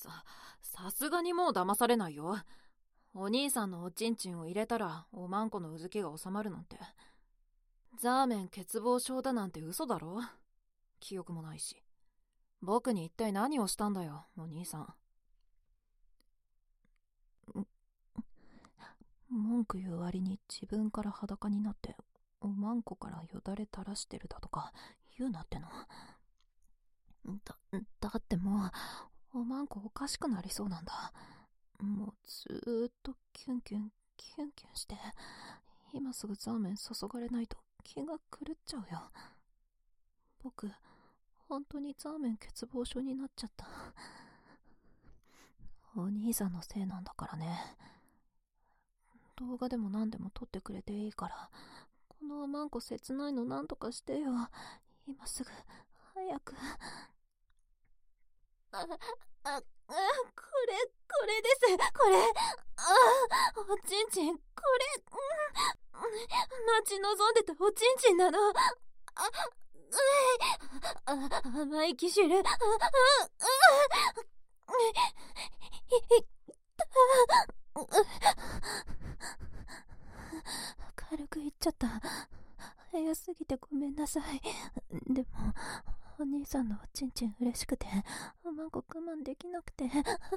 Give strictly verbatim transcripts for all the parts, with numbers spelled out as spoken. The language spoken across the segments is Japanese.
さ、さすがにもう騙されないよ。お兄さんのおちんちんを入れたらおまんこのうずきが収まるなんて。ザーメン欠乏症だなんて嘘だろ。記憶もないし。僕に一体何をしたんだよ、お兄さん。文句言う割に自分から裸になっておまんこからよだれ垂らしてるだとか言うなっての。だ、だってもうおまんこおかしくなりそうなんだ。もうずーっとキュンキュンキュンキュンして、今すぐザーメン注がれないと気が狂っちゃうよ。僕本当にザーメン欠乏症になっちゃった。お兄さんのせいなんだからね。動画でも何でも撮ってくれていいから、このおまんこ切ないのなんとかしてよ。今すぐ早く。あ、あ、あ、これ、これです、これ。あ、おちんちん、これ、うん、待ち望んでたおちんちんなの。あ、うい、あ、甘いキシュル。あ、あ、あ、い、いった軽く言っちゃった。早すぎてごめんなさい。でもお兄さんのおちんちん嬉しくておまんこ我慢できなくて。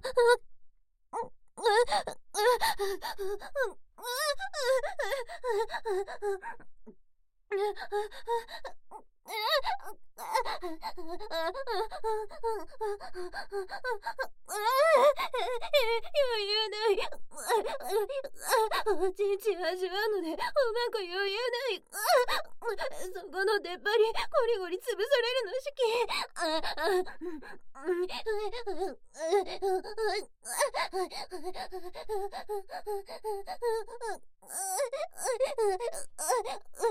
余裕ない。おちんちん味わうのでおまんこ余裕ない。そこの出っ張りゴリゴリ潰されるの好き。それそれ、そこそこそこ、それそれ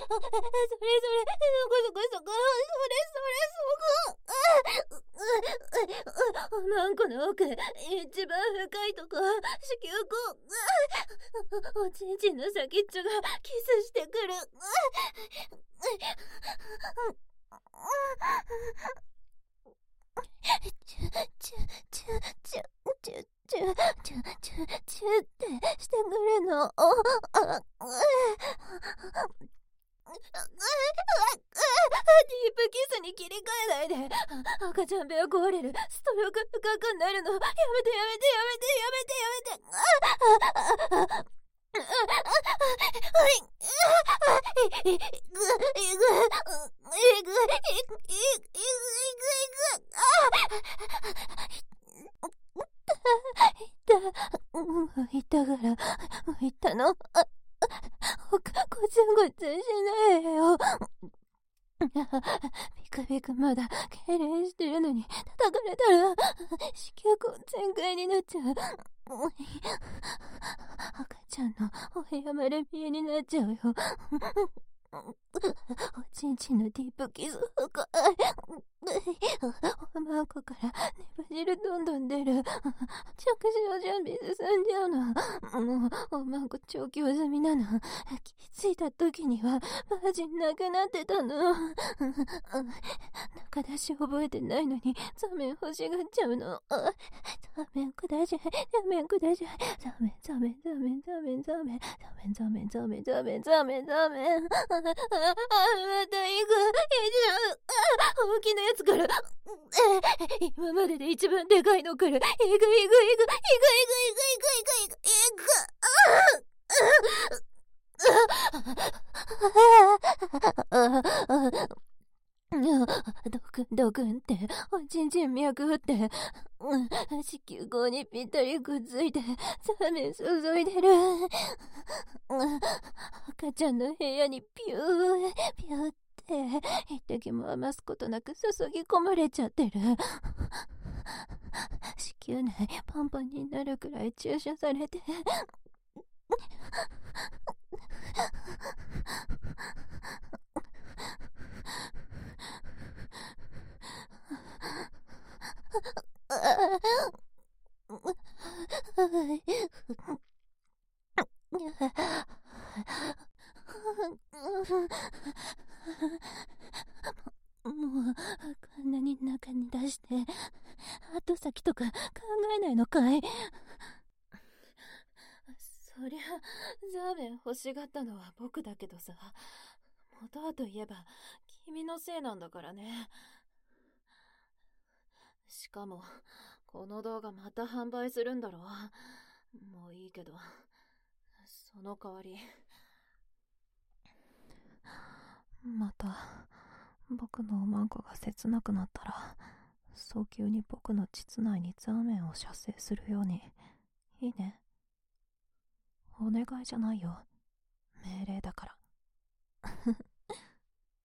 そこ。おまんこの奥、一番深いとこ、子宮口。おちんちんの先っちょがキスしてくる。チュチュチュチュチュチュチュチュチュチュってしてくるの。ディープキスに切り替えないで。赤ちゃん部屋壊れる。ストローク深くなるの。やめてやめてやめてやめてやめて。いたからいたの。ごちゃごちゃしないよ。ピカピカまだ痙攣してるのに叩かれたら子宮口全開になっちゃう。赤ちゃんのお部屋まで見えになっちゃうよ。おちんちんのディープキス深い。おまんこからネバ汁どんどん出る。着手の準備進んじゃうの。もうおまんこ調教済みなの。気づいた時にはバージンなくなってたの。中出し覚えてないのにザメン欲しがっちゃうの。ザメンください、ザメンください。ザメンザメンザメンザメンザメンザメンザメンザメンザメンザメンザメン。あ、また行く。いっちゃう。大きなやつから。今までで一番でかいのから。いくいくいくいくいくいくいくいくいくいくいく。ドクンドクンっておちんちん脈って、子宮口にぴったりくっついてザーメン注いでる。赤ちゃんの部屋にピューピューって一滴も余すことなく注ぎ込まれちゃってる。子宮内パンパンになるくらい注射されて。もうこんなに中に出して後先先とか考えないのかい？ そりゃ、ザーメン欲しがったのは僕だけどさ、元はといえば君のせいなんだからね。しかも、この動画また販売するんだろ？もういいけど、その代わり。 また僕のおまんこが切なくなったら、早急に僕の膣内にザーメンを射精するように。いいね。お願いじゃないよ、命令だから。